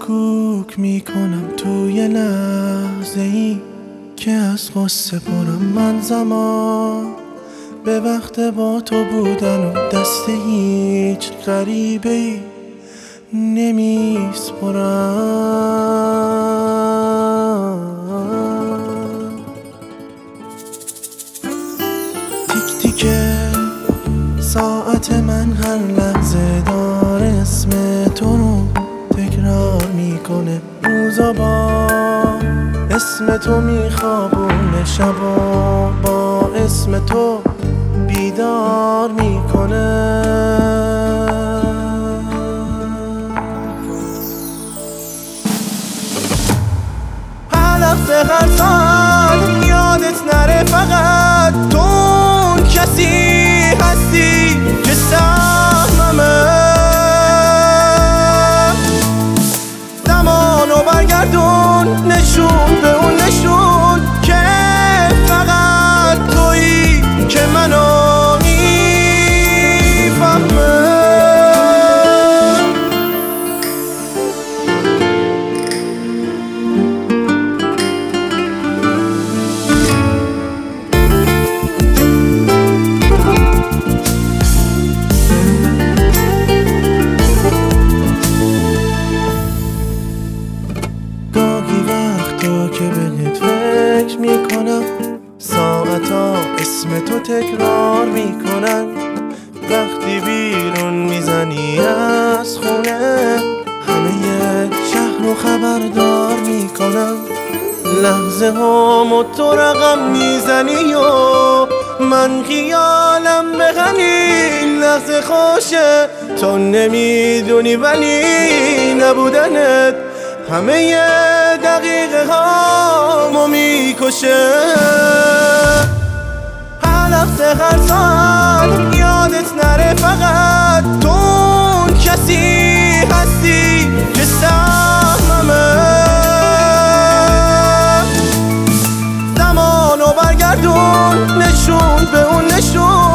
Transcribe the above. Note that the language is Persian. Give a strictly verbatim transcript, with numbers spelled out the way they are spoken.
کوک میکنم توی لحظه ای که از غصه پرم من زمان به وقت با تو بودن و دست هیچ غریبه ای نمیسپرم. تیک تیکه ساعت من هر لحظه داره اسم تو رو تکرار میکنه، روزا با اسم تو میخوابونه، شبا با اسم تو بیدار میکنه. هر لحظه هر ساعت یادت نره فقط تو اون کسی هستی که سهممه. زمانو برگردون نشون به اون نشون که فقط تویی که منو میفهمه. گاهی وقتا که بهت فکر میکنم ساعتا اسم تو تکرار میکنن، وقتی بیرون میزنی از خونه همه شهر رو خبردار میکنم. لحظه هامو تو رقم میزنی و من خیالم بغنی. لحظه خوشه تو نمیدونی ولی نبودنت همه دقیقه هامو میکشه. هر لحظه هر ساعت یادت نره فقط تو اون کسی هستی که سهممه. زمانو برگردون نشون به اون نشون